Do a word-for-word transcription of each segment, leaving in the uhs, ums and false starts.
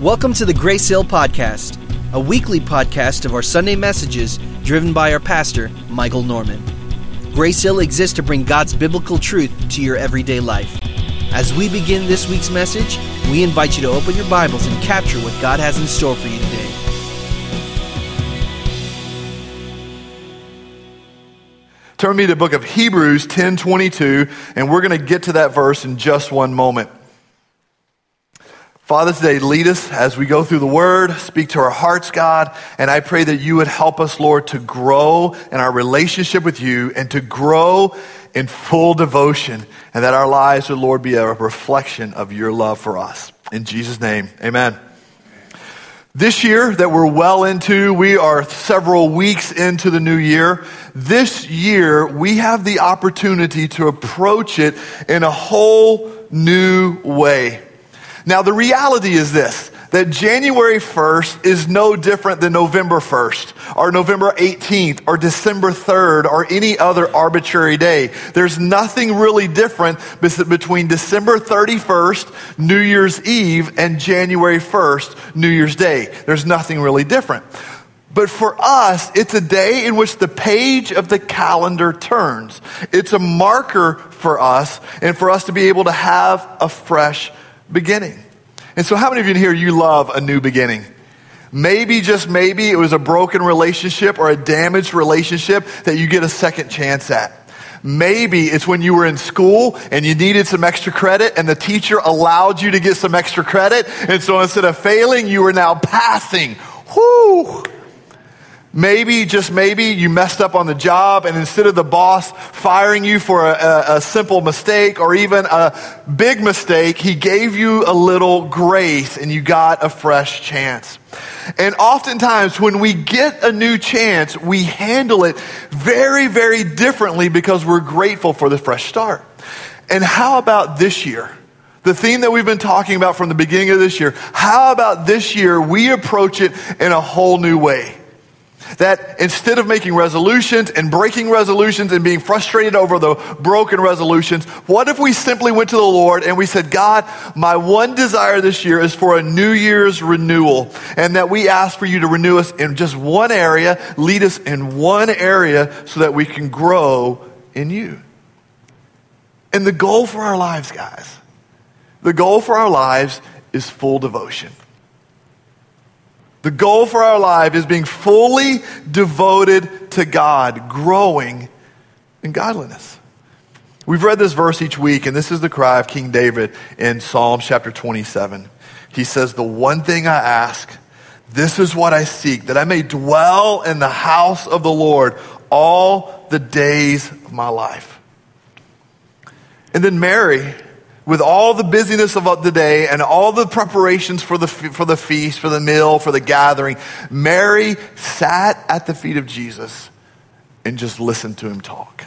Welcome to the Grace Hill Podcast, a weekly podcast of our Sunday messages driven by our pastor, Michael Norman. Grace Hill exists to bring God's biblical truth to your everyday life. As we begin this week's message, we invite you to open your Bibles and capture what God has in store for you today. Turn with me to the book of Hebrews ten twenty-two, and we're going to get to that verse in just one moment. Father, today lead us as we go through the Word, speak to our hearts, God, and I pray that you would help us, Lord, to grow in our relationship with you and to grow in full devotion, and that our lives would, Lord, be a reflection of your love for us. In Jesus' name, amen. This year that we're well into, we are several weeks into the new year. This year, we have the opportunity to approach it in a whole new way. Now, the reality is this, that January first is no different than November first, or November eighteenth, or December third, or any other arbitrary day. There's nothing really different between December thirty-first, New Year's Eve, and January first, New Year's Day. There's nothing really different. But for us, it's a day in which the page of the calendar turns. It's a marker for us, and for us to be able to have a fresh beginning. And so how many of you in here, you love a new beginning? Maybe, just maybe, it was a broken relationship or a damaged relationship that you get a second chance at. Maybe it's when you were in school and you needed some extra credit and the teacher allowed you to get some extra credit. And so instead of failing, you were now passing. Whoo! Maybe, just maybe, you messed up on the job, and instead of the boss firing you for a, a, a simple mistake or even a big mistake, he gave you a little grace and you got a fresh chance. And oftentimes when we get a new chance, we handle it very, very differently because we're grateful for the fresh start. And how about this year? The theme that we've been talking about from the beginning of this year, how about this year we approach it in a whole new way? That instead of making resolutions and breaking resolutions and being frustrated over the broken resolutions, what if we simply went to the Lord and we said, God, my one desire this year is for a New Year's renewal, and that we ask for you to renew us in just one area, lead us in one area so that we can grow in you. And the goal for our lives, guys, the goal for our lives is full devotion. The goal for our life is being fully devoted to God, growing in godliness. We've read this verse each week, and this is the cry of King David in Psalm chapter twenty-seven. He says, the one thing I ask, this is what I seek, that I may dwell in the house of the Lord all the days of my life. And then Mary, with all the busyness of the day and all the preparations for the for the feast, for the meal, for the gathering, Mary sat at the feet of Jesus and just listened to him talk.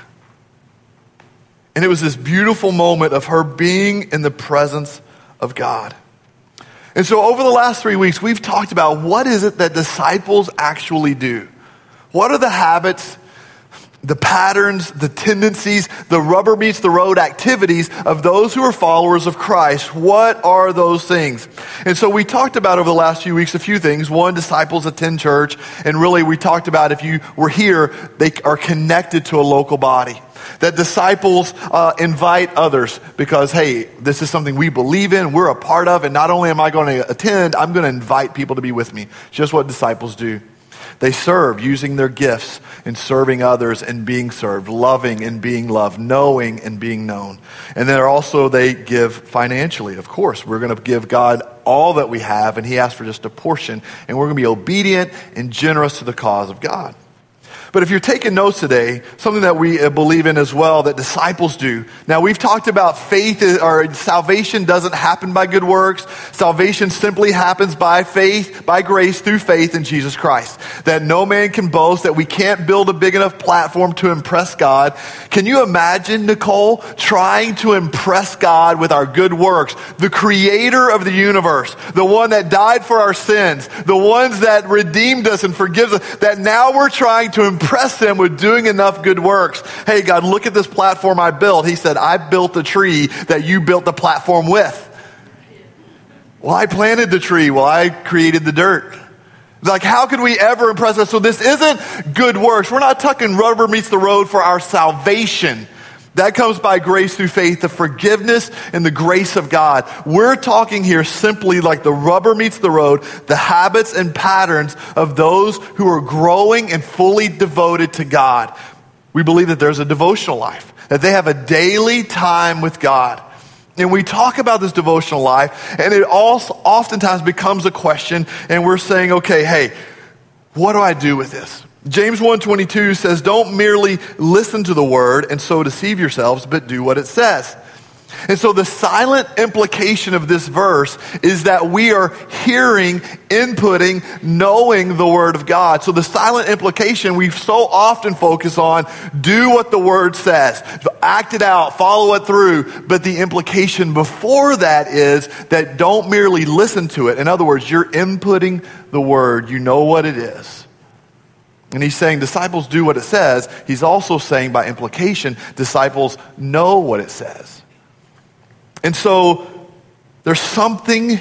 And it was this beautiful moment of her being in the presence of God. And so over the last three weeks, we've talked about what is it that disciples actually do? What are the habits, the patterns, the tendencies, the rubber meets the road activities of those who are followers of Christ? What are those things? And so we talked about over the last few weeks a few things. One, disciples attend church. And really we talked about if you were here, they are connected to a local body. That disciples uh, invite others because, hey, this is something we believe in, we're a part of, and not only am I going to attend, I'm going to invite people to be with me. Just what disciples do. They serve using their gifts and serving others and being served, loving and being loved, knowing and being known. And then also they give financially. Of course, we're going to give God all that we have, and he asks for just a portion, and we're going to be obedient and generous to the cause of God. But if you're taking notes today, something that we believe in as well, that disciples do. Now, we've talked about faith, or salvation doesn't happen by good works. Salvation simply happens by faith, by grace, through faith in Jesus Christ. That no man can boast, that we can't build a big enough platform to impress God. Can you imagine, Nicole, trying to impress God with our good works? The creator of the universe, the one that died for our sins, the ones that redeemed us and forgives us, that now we're trying to impress impress him with doing enough good works. Hey, God, look at this platform I built. He said, I built the tree that you built the platform with. Well, I planted the tree. Well, I created the dirt. Like, how could we ever impress us? So this isn't good works. We're not talking rubber meets the road for our salvation. That comes by grace through faith, the forgiveness and the grace of God. We're talking here simply like the rubber meets the road, the habits and patterns of those who are growing and fully devoted to God. We believe that there's a devotional life, that they have a daily time with God. And we talk about this devotional life, and it also oftentimes becomes a question, and we're saying, okay, hey, what do I do with this? James one twenty-two says, don't merely listen to the word and so deceive yourselves, but do what it says. And so the silent implication of this verse is that we are hearing, inputting, knowing the word of God. So the silent implication, we so often focus on, do what the word says, act it out, follow it through. But the implication before that is that don't merely listen to it. In other words, you're inputting the word. You know what it is. And he's saying disciples do what it says. He's also saying by implication, disciples know what it says. And so there's something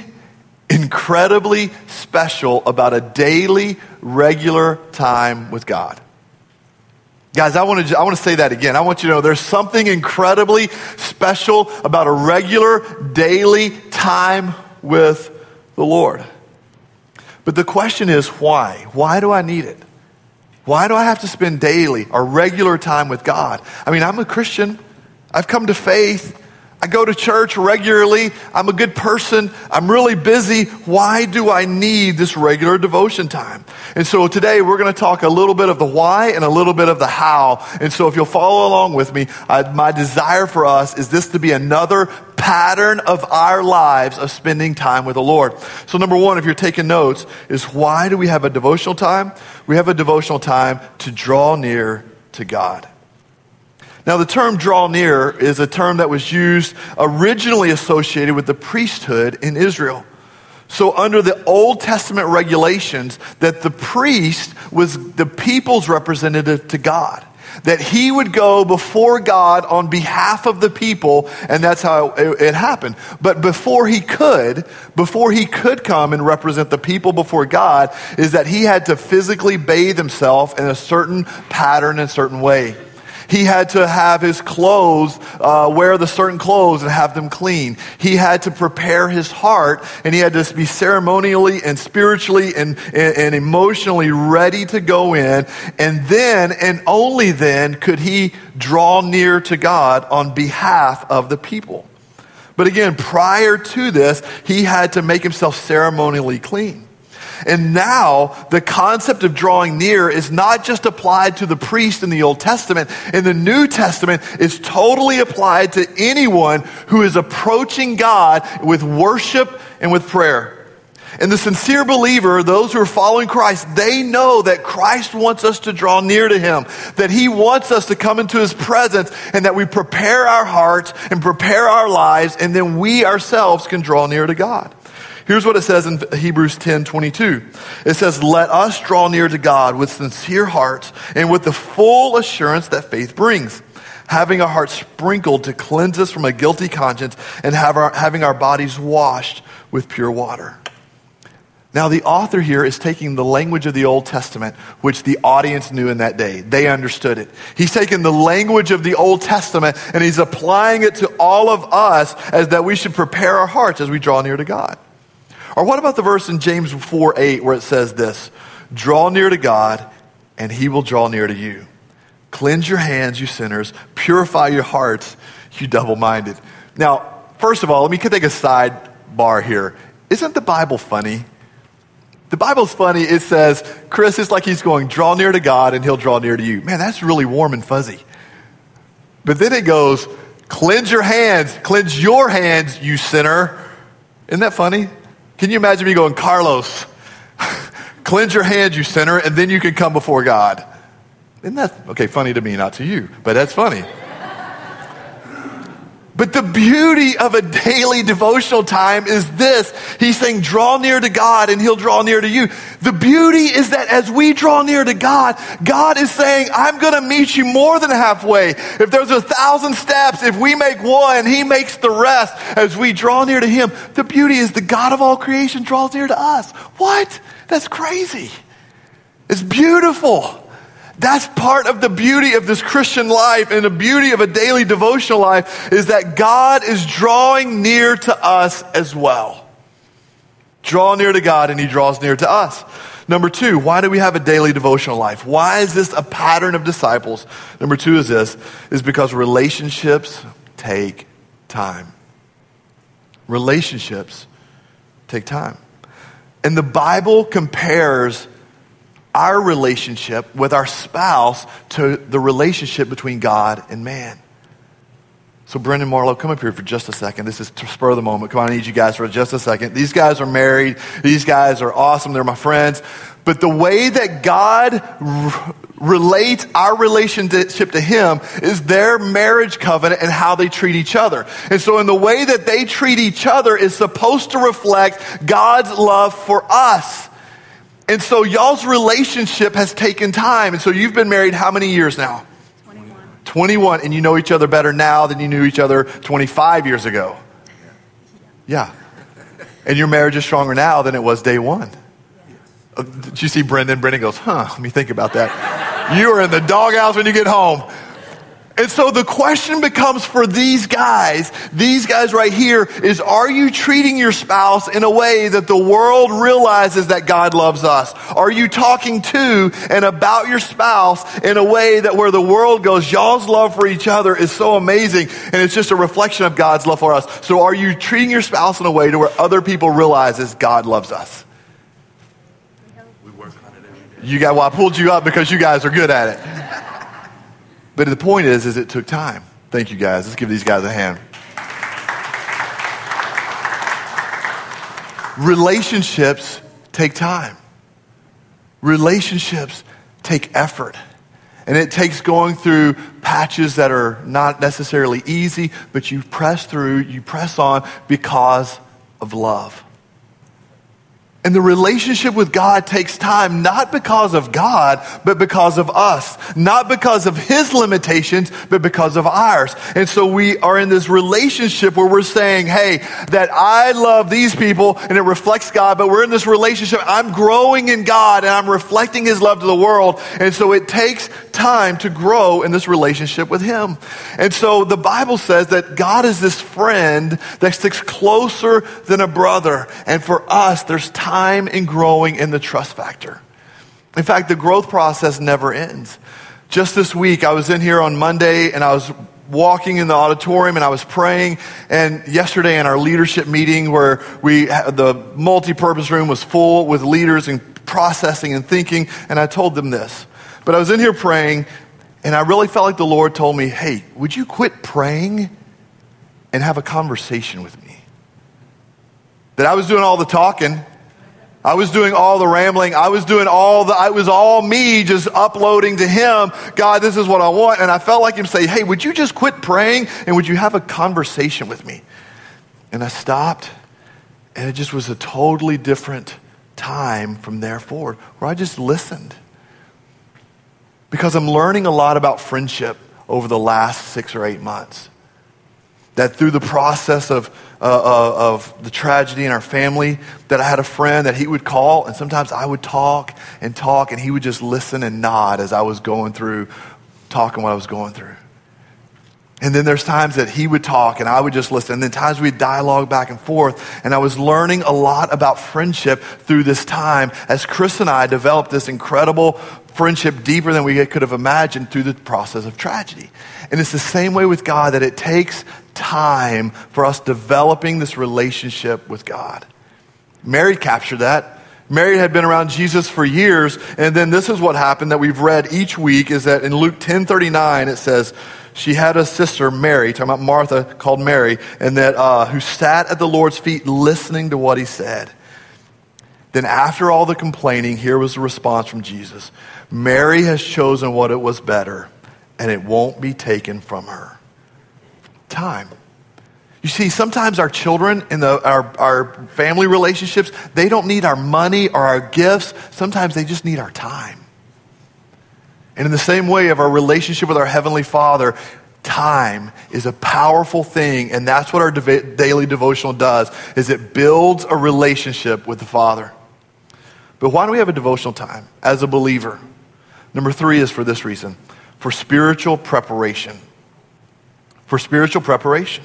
incredibly special about a daily, regular time with God. Guys, I want to I want to say that again. I want you to know there's something incredibly special about a regular, daily time with the Lord. But the question is why? Why do I need it? Why do I have to spend daily or regular time with God? I mean, I'm a Christian. I've come to faith. I go to church regularly. I'm a good person. I'm really busy. Why do I need this regular devotion time? And so today we're going to talk a little bit of the why and a little bit of the how. And so if you'll follow along with me, I, my desire for us is this to be another pattern of our lives of spending time with the Lord. So number one, if you're taking notes, is why do we have a devotional time? We have a devotional time to draw near to God. Now, the term draw near is a term that was used originally associated with the priesthood in Israel. So under the Old Testament regulations, that the priest was the people's representative to God. That he would go before God on behalf of the people, and that's how it, it happened. But before he could, before he could come and represent the people before God, is that he had to physically bathe himself in a certain pattern, in a certain way. He had to have his clothes, uh, wear the certain clothes and have them clean. He had to prepare his heart, and he had to be ceremonially and spiritually and, and, and emotionally ready to go in. And then, and only then, could he draw near to God on behalf of the people. But again, prior to this, he had to make himself ceremonially clean. And now the concept of drawing near is not just applied to the priest in the Old Testament. In the New Testament, it's totally applied to anyone who is approaching God with worship and with prayer. And the sincere believer, those who are following Christ, they know that Christ wants us to draw near to him, that he wants us to come into his presence, and that we prepare our hearts and prepare our lives, and then we ourselves can draw near to God. Here's what it says in Hebrews ten twenty-two. It says, let us draw near to God with sincere hearts and with the full assurance that faith brings, having our hearts sprinkled to cleanse us from a guilty conscience and have our, having our bodies washed with pure water. Now, the author here is taking the language of the Old Testament, which the audience knew in that day. They understood it. He's taken the language of the Old Testament and he's applying it to all of us as that we should prepare our hearts as we draw near to God. Or what about the verse in James four eight where it says this, draw near to God and he will draw near to you. Cleanse your hands, you sinners. Purify your hearts, you double-minded. Now, first of all, let me take a sidebar here. Isn't the Bible funny? The Bible's funny. It says, Chris, it's like he's going, draw near to God and he'll draw near to you. Man, that's really warm and fuzzy. But then it goes, cleanse your hands, cleanse your hands, you sinner. Isn't that funny? Can you imagine me going, Carlos, cleanse your hands, you sinner, and then you can come before God. Isn't that, okay, funny to me, not to you, but that's funny. But the beauty of a daily devotional time is this. He's saying, draw near to God and he'll draw near to you. The beauty is that as we draw near to God, God is saying, I'm going to meet you more than halfway. If there's a thousand steps, if we make one, he makes the rest. As we draw near to him, the beauty is the God of all creation draws near to us. What? That's crazy. It's beautiful. That's part of the beauty of this Christian life, and the beauty of a daily devotional life is that God is drawing near to us as well. Draw near to God and he draws near to us. Number two, why do we have a daily devotional life? Why is this a pattern of disciples? Number two is this, is because relationships take time. Relationships take time. And the Bible compares our relationship with our spouse to the relationship between God and man. So Brendan Marlowe, come up here for just a second. This is to spur the moment. Come on, I need you guys for just a second. These guys are married. These guys are awesome. They're my friends. But the way that God r- relates our relationship to him is their marriage covenant and how they treat each other. And so in the way that they treat each other is supposed to reflect God's love for us. And so y'all's relationship has taken time. And so you've been married how many years now? twenty-one. twenty-one. And you know each other better now than you knew each other twenty-five years ago. Yeah. And your marriage is stronger now than it was day one. Uh, did you see Brendan? Brendan goes, huh, let me think about that. You are in the doghouse when you get home. And so the question becomes for these guys, these guys right here, is are you treating your spouse in a way that the world realizes that God loves us? Are you talking to and about your spouse in a way that where the world goes, y'all's love for each other is so amazing and it's just a reflection of God's love for us? So are you treating your spouse in a way to where other people realizes God loves us? We work on it every day. You got, well, I pulled you up because you guys are good at it. But the point is, is it took time. Thank you guys. Let's give these guys a hand. Relationships take time. Relationships take effort. And it takes going through patches that are not necessarily easy, but you press through, you press on because of love. And the relationship with God takes time, not because of God, but because of us. Not because of his limitations, but because of ours. And so we are in this relationship where we're saying, hey, that I love these people and it reflects God, but we're in this relationship. I'm growing in God and I'm reflecting his love to the world. And so it takes time to grow in this relationship with him. And so the Bible says that God is this friend that sticks closer than a brother. And for us, there's time Time in growing in the trust factor. In fact, the growth process never ends. Just this week, I was in here on Monday and I was walking in the auditorium and I was praying. And yesterday in our leadership meeting where we the multi-purpose room was full with leaders and processing and thinking, and I told them this. But I was in here praying and I really felt like the Lord told me, hey, would you quit praying and have a conversation with me? That I was doing all the talking. I was doing all the rambling. I was doing all the, it was all me just uploading to him, God, this is what I want. And I felt like him say, hey, would you just quit praying and would you have a conversation with me? And I stopped and it just was a totally different time from there forward where I just listened. Because I'm learning a lot about friendship over the last six or eight months. That through the process of uh, uh, of the tragedy in our family, that I had a friend that he would call, and sometimes I would talk and talk, and he would just listen and nod as I was going through, talking what I was going through. And then there's times that he would talk and I would just listen. And then times we'd dialogue back and forth. And I was learning a lot about friendship through this time as Chris and I developed this incredible friendship deeper than we could have imagined through the process of tragedy. And it's the same way with God, that it takes time for us developing this relationship with God. Mary captured that. Mary had been around Jesus for years. And then this is what happened that we've read each week, is that in Luke ten thirty-nine, it says, she had a sister, Mary, talking about Martha, called Mary, and that uh, who sat at the Lord's feet listening to what he said. Then after all the complaining, here was the response from Jesus. Mary has chosen what it was better, and it won't be taken from her. Time. You see, sometimes our children in the, our, our family relationships, they don't need our money or our gifts. Sometimes they just need our time. And in the same way of our relationship with our Heavenly Father, time is a powerful thing, and that's what our dev- daily devotional does, is it builds a relationship with the Father. But why do we have a devotional time as a believer? Number three is for this reason, for spiritual preparation. For spiritual preparation.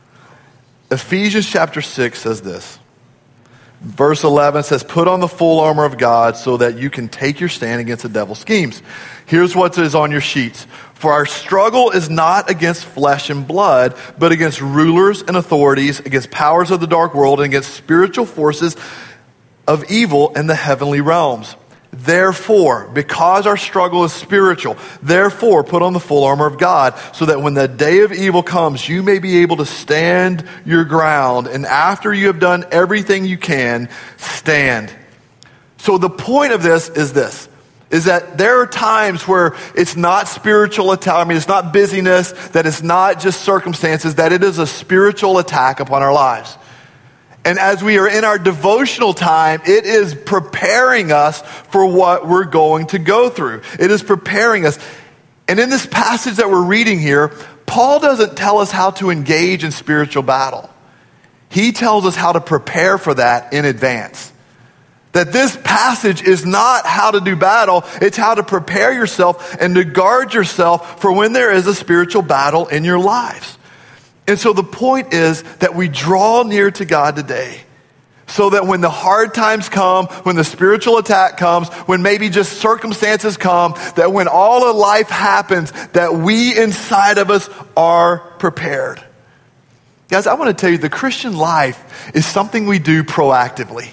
Ephesians chapter six says this. Verse eleven says, put on the full armor of God so that you can take your stand against the devil's schemes. Here's what is on your sheets. For our struggle is not against flesh and blood, but against rulers and authorities, against powers of the dark world, and against spiritual forces of evil in the heavenly realms. Therefore, because our struggle is spiritual, therefore put on the full armor of God, so that when the day of evil comes, you may be able to stand your ground, and after you have done everything you can, stand. So the point of this is this, is that there are times where it's not spiritual attack, I mean, it's not busyness, that it's not just circumstances, that it is a spiritual attack upon our lives. And as we are in our devotional time, it is preparing us for what we're going to go through. It is preparing us. And in this passage that we're reading here, Paul doesn't tell us how to engage in spiritual battle. He tells us how to prepare for that in advance. That this passage is not how to do battle, it's how to prepare yourself and to guard yourself for when there is a spiritual battle in your lives. And so the point is that we draw near to God today so that when the hard times come, when the spiritual attack comes, when maybe just circumstances come, that when all of life happens, that we inside of us are prepared. Guys, I want to tell you, the Christian life is something we do proactively.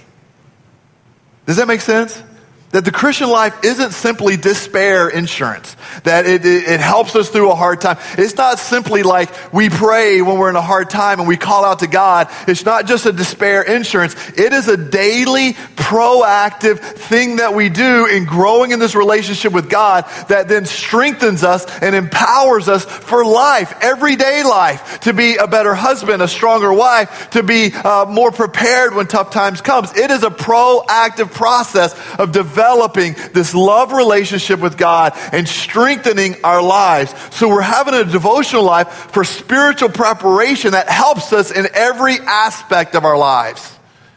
Does that make sense? That the Christian life isn't simply despair insurance. That it, it, it helps us through a hard time. It's not simply like we pray when we're in a hard time and we call out to God. It's not just a despair insurance. It is a daily, proactive thing that we do in growing in this relationship with God that then strengthens us and empowers us for life, everyday life, to be a better husband, a stronger wife, to be uh, more prepared when tough times comes. It is a proactive process of developing developing this love relationship with God and strengthening our lives. So we're having a devotional life for spiritual preparation that helps us in every aspect of our lives.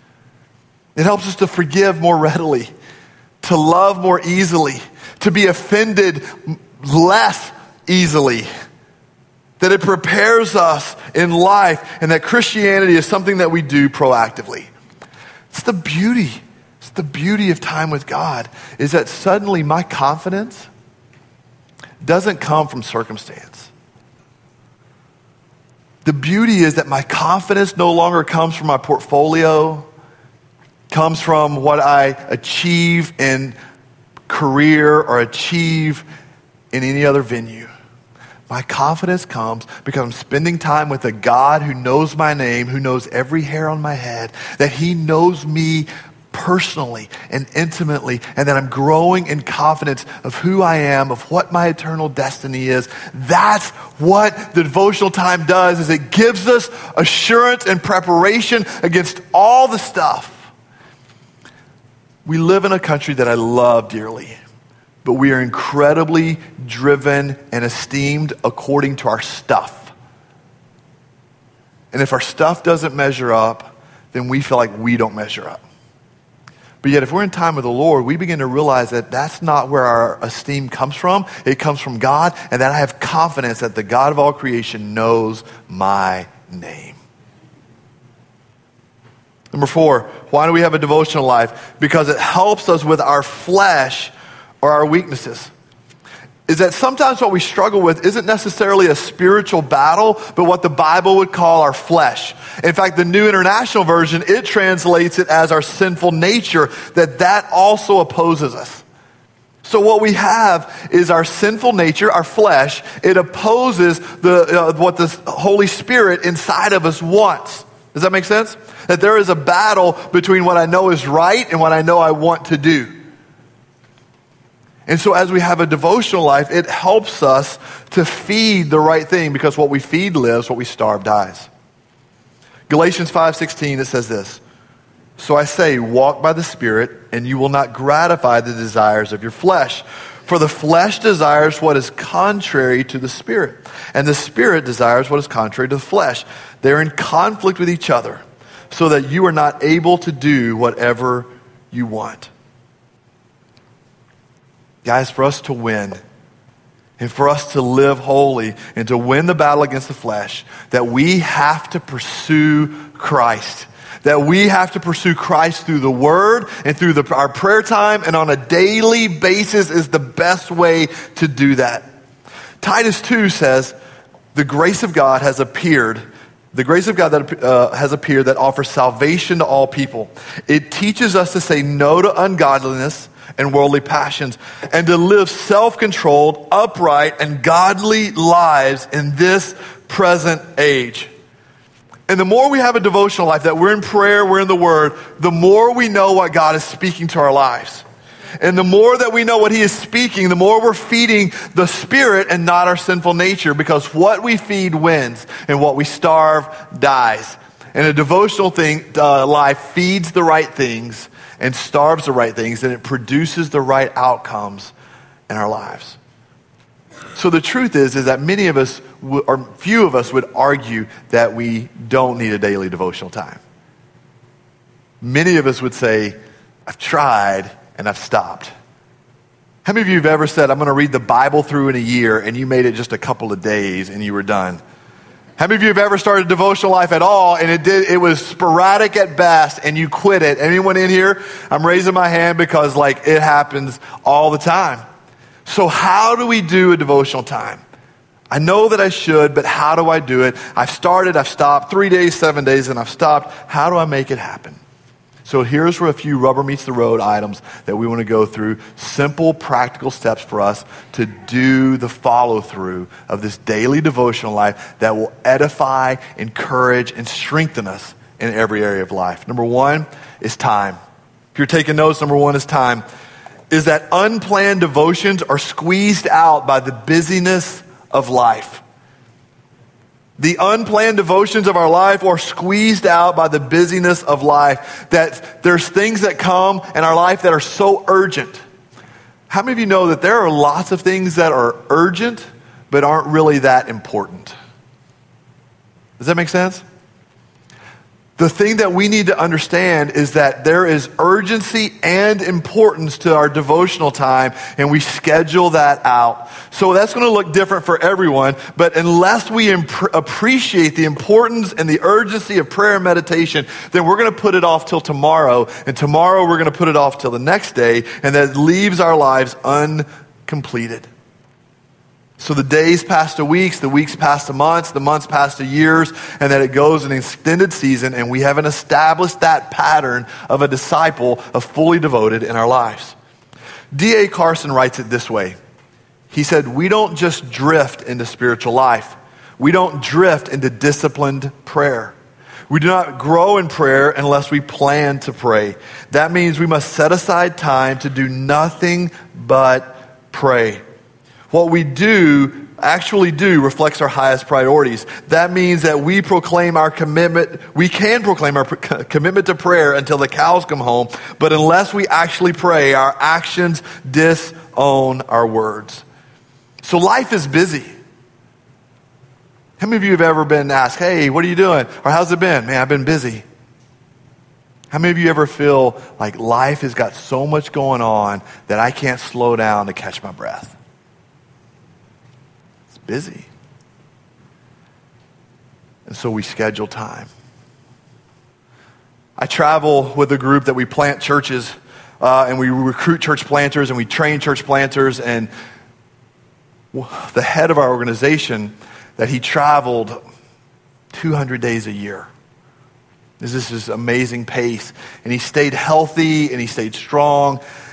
It helps us to forgive more readily, to love more easily, to be offended less easily. That it prepares us in life, and that Christianity is something that we do proactively. It's the beauty The beauty of time with God is that suddenly my confidence doesn't come from circumstance. The beauty is that my confidence no longer comes from my portfolio, comes from what I achieve in career or achieve in any other venue. My confidence comes because I'm spending time with a God who knows my name, who knows every hair on my head, that He knows me personally and intimately, and that I'm growing in confidence of who I am, of what my eternal destiny is. That's what the devotional time does, is it gives us assurance and preparation against all the stuff. We live in a country that I love dearly, but we are incredibly driven and esteemed according to our stuff. And if our stuff doesn't measure up, then we feel like we don't measure up. But yet if we're in time with the Lord, we begin to realize that that's not where our esteem comes from. It comes from God, and that I have confidence that the God of all creation knows my name. Number four, why do we have a devotional life? Because it helps us with our flesh or our weaknesses. Is that sometimes what we struggle with isn't necessarily a spiritual battle, but what the Bible would call our flesh. In fact, the New International Version, it translates it as our sinful nature, that that also opposes us. So what we have is our sinful nature, our flesh. It opposes the uh, what the Holy Spirit inside of us wants. Does that make sense? That there is a battle between what I know is right and what I know I want to do. And so as we have a devotional life, it helps us to feed the right thing, because what we feed lives, what we starve dies. Galatians five sixteen, it says this, "So I say, walk by the Spirit, and you will not gratify the desires of your flesh. For the flesh desires what is contrary to the Spirit, and the Spirit desires what is contrary to the flesh. They're in conflict with each other, so that you are not able to do whatever you want." Guys, for us to win, and for us to live holy, and to win the battle against the flesh, that we have to pursue Christ. That we have to pursue Christ through the Word and through the, our prayer time, and on a daily basis is the best way to do that. Titus two says, the grace of God has appeared, the grace of God that uh, has appeared that offers salvation to all people. It teaches us to say no to ungodliness and worldly passions, and to live self-controlled, upright, and godly lives in this present age. And the more we have a devotional life, that we're in prayer, we're in the Word, the more we know what God is speaking to our lives. And the more that we know what He is speaking, the more we're feeding the Spirit and not our sinful nature, because what we feed wins, and what we starve dies. And a devotional thing, uh, life feeds the right things and starves the right things, and it produces the right outcomes in our lives. So the truth is, is that many of us, or few of us, would argue that we don't need a daily devotional time. Many of us would say, I've tried and I've stopped. How many of you have ever said, I'm going to read the Bible through in a year, and you made it just a couple of days and you were done? How many of you have ever started a devotional life at all, and it did it was sporadic at best, and you quit it? Anyone in here? I'm raising my hand because like it happens all the time. So how do we do a devotional time? I know that I should, but how do I do it? I've started, I've stopped, three days, seven days, and I've stopped. How do I make it happen? So here's where a few rubber meets the road items that we want to go through. Simple, practical steps for us to do the follow-through of this daily devotional life that will edify, encourage, and strengthen us in every area of life. Number one is time. If you're taking notes, number one is time. Is that unplanned devotions are squeezed out by the busyness of life. The unplanned devotions of our life are squeezed out by the busyness of life. That there's things that come in our life that are so urgent. How many of you know that there are lots of things that are urgent but aren't really that important? Does that make sense? The thing that we need to understand is that there is urgency and importance to our devotional time, and we schedule that out. So that's going to look different for everyone, but unless we imp- appreciate the importance and the urgency of prayer and meditation, then we're going to put it off till tomorrow, and tomorrow we're going to put it off till the next day, and that leaves our lives uncompleted. So the days pass to weeks, the weeks pass to months, the months pass to years, and then it goes an extended season, and we haven't established that pattern of a disciple of fully devoted in our lives. D A Carson writes it this way. He said, we don't just drift into spiritual life. We don't drift into disciplined prayer. We do not grow in prayer unless we plan to pray. That means we must set aside time to do nothing but pray. What we do, actually do, reflects our highest priorities. That means that we proclaim our commitment, we can proclaim our commitment to prayer until the cows come home, but unless we actually pray, our actions disown our words. So life is busy. How many of you have ever been asked, hey, what are you doing? Or how's it been? Man, I've been busy. How many of you ever feel like life has got so much going on that I can't slow down to catch my breath? Busy. And so we schedule time. I travel with a group that we plant churches, uh, and we recruit church planters, and we train church planters, and the head of our organization, that he traveled two hundred days a year. This is this amazing pace. And he stayed healthy, and he stayed strong.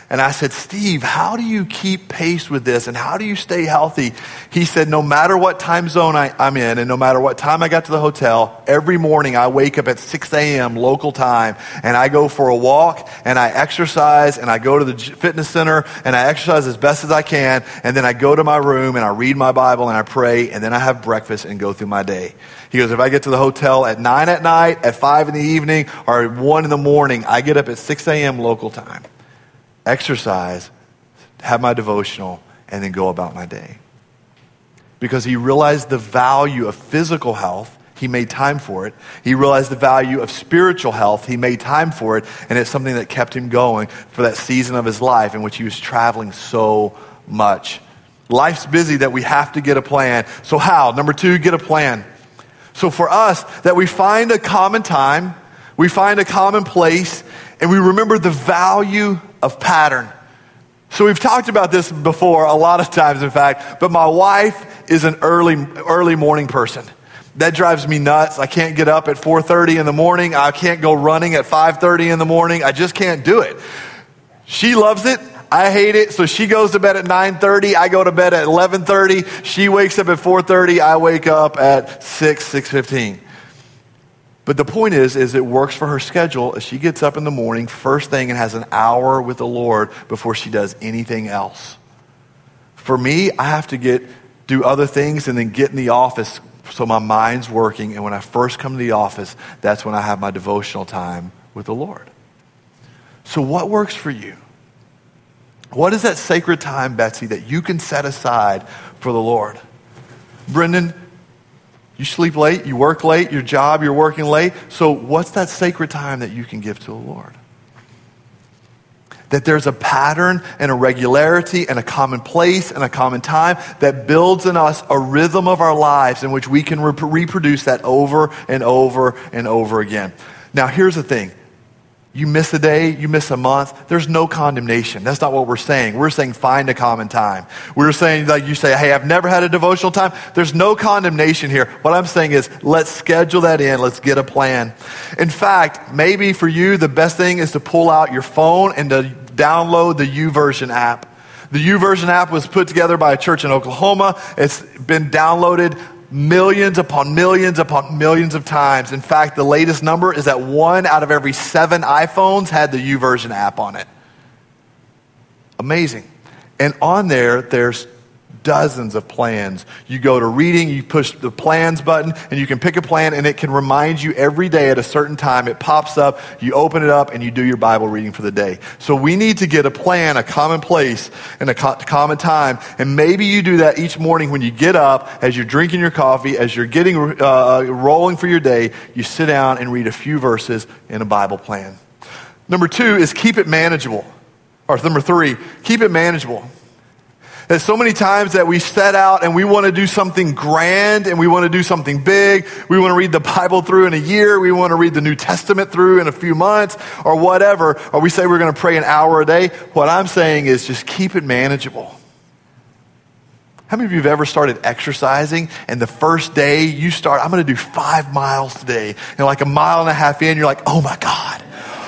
And I said, Steve, how do you keep pace with this? And how do you stay healthy? He said, no matter what time zone I, I'm in and no matter what time I got to the hotel, every morning I wake up at six a.m. local time and I go for a walk and I exercise and I go to the fitness center and I exercise as best as I can. And then I go to my room and I read my Bible and I pray and then I have breakfast and go through my day. He goes, if I get to the hotel at nine at night, at five in the evening, or at one in the morning, I get up at six a.m. local time, exercise, have my devotional, and then go about my day. Because he realized the value of physical health, he made time for it. He realized the value of spiritual health, he made time for it, and it's something that kept him going for that season of his life in which he was traveling so much. Life's busy that we have to get a plan. So how? Number two, get a plan. So for us, that we find a common time, we find a common place, and we remember the value of pattern. So we've talked about this before a lot of times, in fact, but my wife is an early, early morning person. That drives me nuts. I can't get up at four thirty in the morning. I can't go running at five thirty in the morning. I just can't do it. She loves it. I hate it. So she goes to bed at nine thirty. I go to bed at eleven thirty. She wakes up at four thirty. I wake up at six, six fifteen. But the point is, is it works for her schedule as she gets up in the morning first thing and has an hour with the Lord before she does anything else. For me, I have to get do other things and then get in the office so my mind's working. And when I first come to the office, that's when I have my devotional time with the Lord. So what works for you? What is that sacred time, Betsy, that you can set aside for the Lord? Brendan, you sleep late, you work late, your job, you're working late. So what's that sacred time that you can give to the Lord? That there's a pattern and a regularity and a common place and a common time that builds in us a rhythm of our lives in which we can rep- reproduce that over and over and over again. Now, here's the thing. You miss a day, you miss a month, there's no condemnation. That's not what we're saying. We're saying find a common time. We're saying, like you say, hey, I've never had a devotional time. There's no condemnation here. What I'm saying is let's schedule that in. Let's get a plan. In fact, maybe for you, the best thing is to pull out your phone and to download the YouVersion app. The YouVersion app was put together by a church in Oklahoma. It's been downloaded millions upon millions upon millions of times. In fact, the latest number is that one out of every seven iPhones had the YouVersion app on it. Amazing. And on there, there's dozens of plans. You go to reading, you push the plans button, and you can pick a plan, and it can remind you every day at a certain time. It pops up, you open it up, and you do your Bible reading for the day. So we need to get a plan, a common place, and a co- common time. And maybe you do that each morning when you get up, as you're drinking your coffee, as you're getting uh, rolling for your day, you sit down and read a few verses in a Bible plan. Number two is keep it manageable. Or number three, keep it manageable. There's so many times that we set out and we want to do something grand and we want to do something big. We want to read the Bible through in a year. We want to read the New Testament through in a few months or whatever. Or we say we're going to pray an hour a day. What I'm saying is just keep it manageable. How many of you have ever started exercising and the first day you start, I'm going to do five miles today. And like a mile and a half in, you're like, oh my God.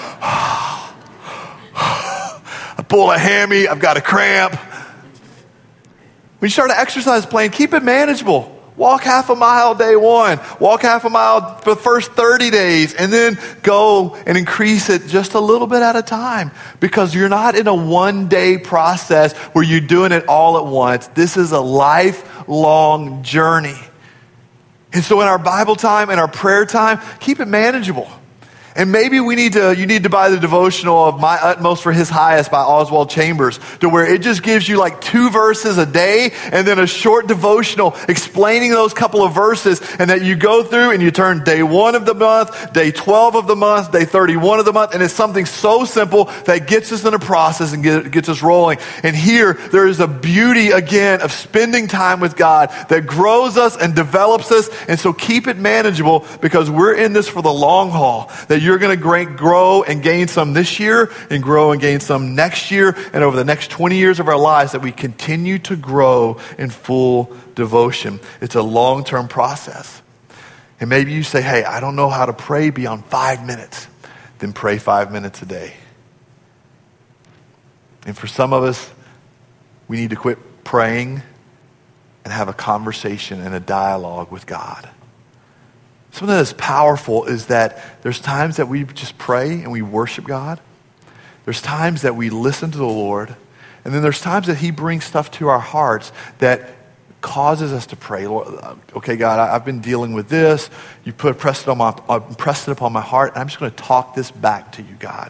I pull a hammy. I've got a cramp. When you start an exercise plan, keep it manageable. Walk half a mile day one. Walk half a mile for the first thirty days. And then go and increase it just a little bit at a time. Because you're not in a one-day process where you're doing it all at once. This is a lifelong journey. And so in our Bible time and our prayer time, keep it manageable. And maybe we need to, you need to buy the devotional of My Utmost for His Highest by Oswald Chambers, to where it just gives you like two verses a day and then a short devotional explaining those couple of verses, and that you go through and you turn day one of the month, day twelve of the month, day thirty-one of the month, and it's something so simple that gets us in a process and get, gets us rolling. And here, there is a beauty again of spending time with God that grows us and develops us. And so keep it manageable, because we're in this for the long haul. That you're going to grow and gain some this year and grow and gain some next year and over the next twenty years of our lives, that we continue to grow in full devotion. It's a long-term process. And maybe you say, hey, I don't know how to pray beyond five minutes. Then pray five minutes a day. And for some of us, we need to quit praying and have a conversation and a dialogue with God. Something that's powerful is that there's times that we just pray and we worship God. There's times that we listen to the Lord. And then there's times that he brings stuff to our hearts that causes us to pray. Lord, okay, God, I, I've been dealing with this. You put pressed it on my, uh, pressed it upon my heart, and I'm just going to talk this back to you, God.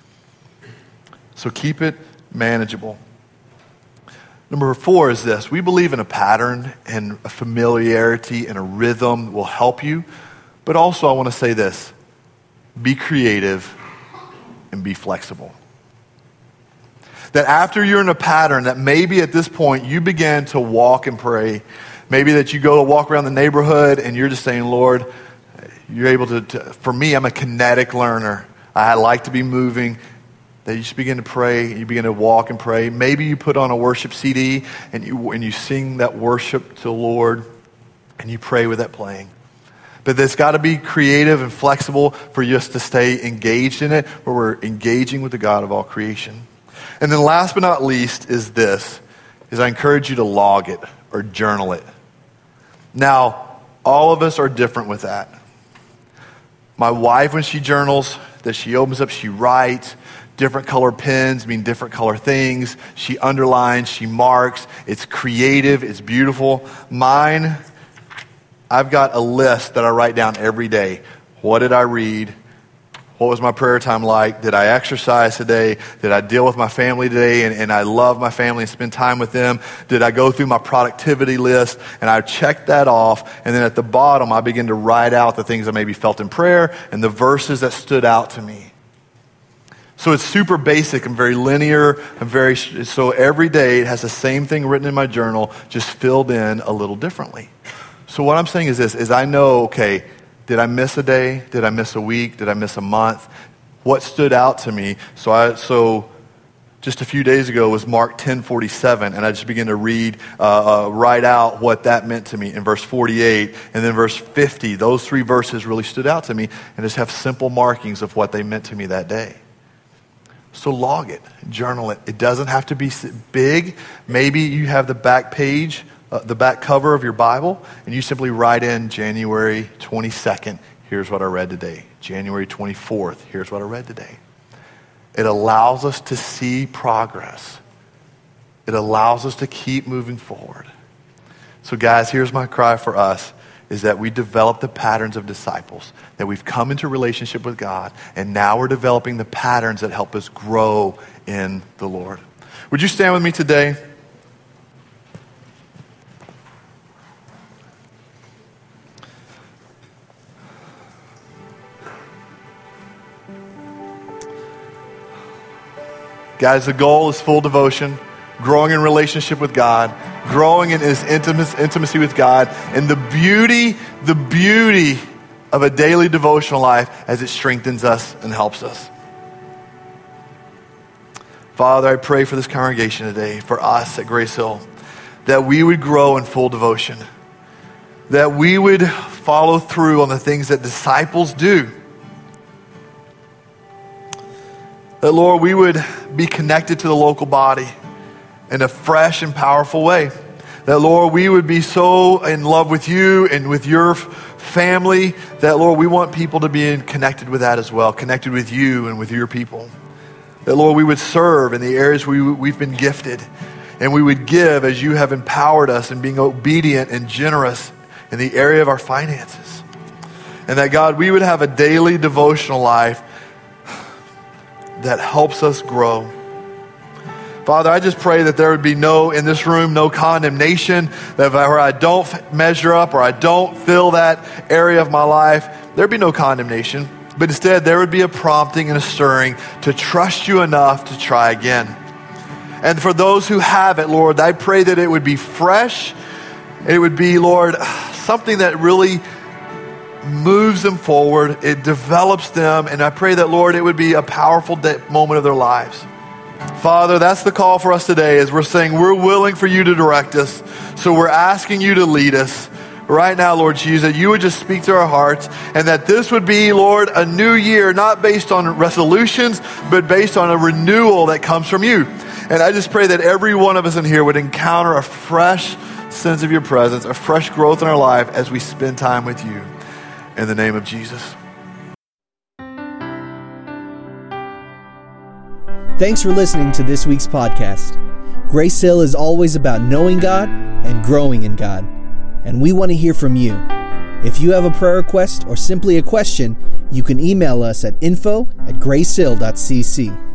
So keep it manageable. Number four is this. We believe in a pattern and a familiarity and a rhythm that will help you. But also I want to say this. Be creative and be flexible. That after you're in a pattern, that maybe at this point you begin to walk and pray. Maybe that you go to walk around the neighborhood and you're just saying, Lord, you're able to, to for me, I'm a kinetic learner. I like to be moving. That you just begin to pray, you begin to walk and pray. Maybe you put on a worship C D and you and you sing that worship to the Lord and you pray with that playing. But there's got to be creative and flexible for us to stay engaged in it, where we're engaging with the God of all creation. And then last but not least is this, is I encourage you to log it or journal it. Now, all of us are different with that. My wife, when she journals, that she opens up, she writes. Different color pens mean different color things. She underlines, she marks. It's creative, it's beautiful. Mine, I've got a list that I write down every day. What did I read? What was my prayer time like? Did I exercise today? Did I deal with my family today and, and I love my family and spend time with them? Did I go through my productivity list? And I checked that off. And then at the bottom, I begin to write out the things I maybe felt in prayer and the verses that stood out to me. So it's super basic. I'm very linear. I'm very, so every day it has the same thing written in my journal, just filled in a little differently. So what I'm saying is this, is I know, okay, did I miss a day? Did I miss a week? Did I miss a month? What stood out to me? So I, so just a few days ago was Mark ten forty-seven, and I just began to read, uh, uh, write out what that meant to me in verse forty-eight, and then verse fifty. Those three verses really stood out to me, and just have simple markings of what they meant to me that day. So log it, journal it. It doesn't have to be big. Maybe you have the back page, uh, the back cover of your Bible, and you simply write in January twenty-second, here's what I read today. January twenty-fourth, here's what I read today. It allows us to see progress. It allows us to keep moving forward. So guys, here's my cry for us, is that we develop the patterns of disciples, that we've come into relationship with God, and now we're developing the patterns that help us grow in the Lord. Would you stand with me today? Guys, the goal is full devotion, growing in relationship with God, growing in his intimacy with God, and the beauty, the beauty of a daily devotional life as it strengthens us and helps us. Father, I pray for this congregation today, for us at Grace Hill, that we would grow in full devotion, that we would follow through on the things that disciples do. That, Lord, we would be connected to the local body in a fresh and powerful way. That, Lord, we would be so in love with you and with your family that, Lord, we want people to be connected with that as well, connected with you and with your people. That, Lord, we would serve in the areas we, we've been gifted, and we would give as you have empowered us in being obedient and generous in the area of our finances. And that, God, we would have a daily devotional life that helps us grow. Father, I just pray that there would be no, in this room, no condemnation, that where I don't measure up or I don't fill that area of my life, there'd be no condemnation. But instead, there would be a prompting and a stirring to trust you enough to try again. And for those who have it, Lord, I pray that it would be fresh. It would be, Lord, something that really moves them forward. It develops them. And I pray that, Lord, it would be a powerful day, moment of their lives. Father, that's the call for us today, is we're saying we're willing for you to direct us. So we're asking you to lead us right now, Lord Jesus, that you would just speak to our hearts, and that this would be, Lord, a new year, not based on resolutions, but based on a renewal that comes from you. And I just pray that every one of us in here would encounter a fresh sense of your presence, a fresh growth in our life as we spend time with you. In the name of Jesus. Thanks for listening to this week's podcast. Grace Hill is always about knowing God and growing in God. And we want to hear from you. If you have a prayer request or simply a question, you can email us at info at gracehill dot c c.